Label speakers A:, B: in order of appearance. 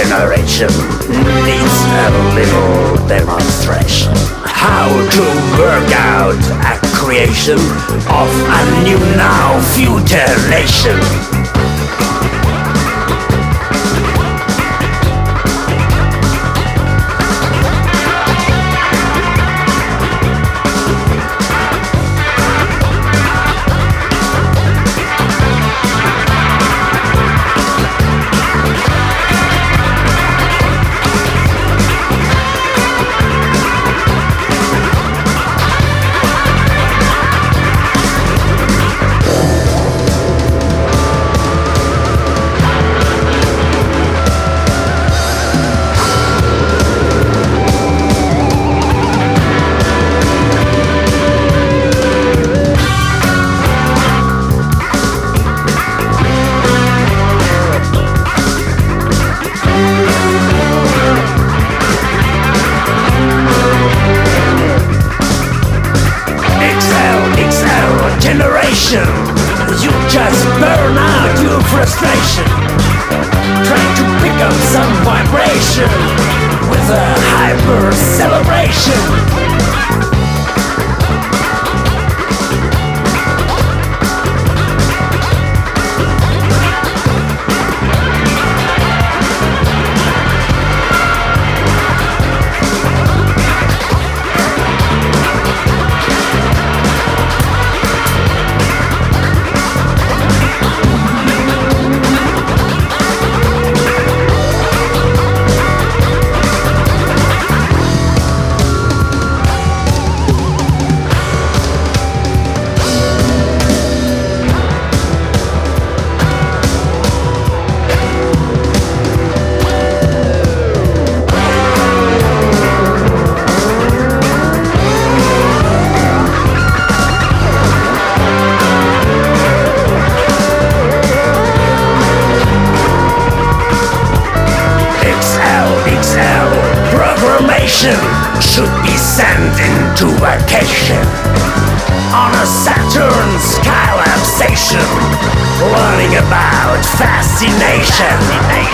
A: generation needs a little demonstration. How to work out a creation of a new now future nation. You just burn out your frustration, trying to pick up some vibration with a hyper celebration. Should be sent into vacation on a Saturn Skylab station, learning about fascination.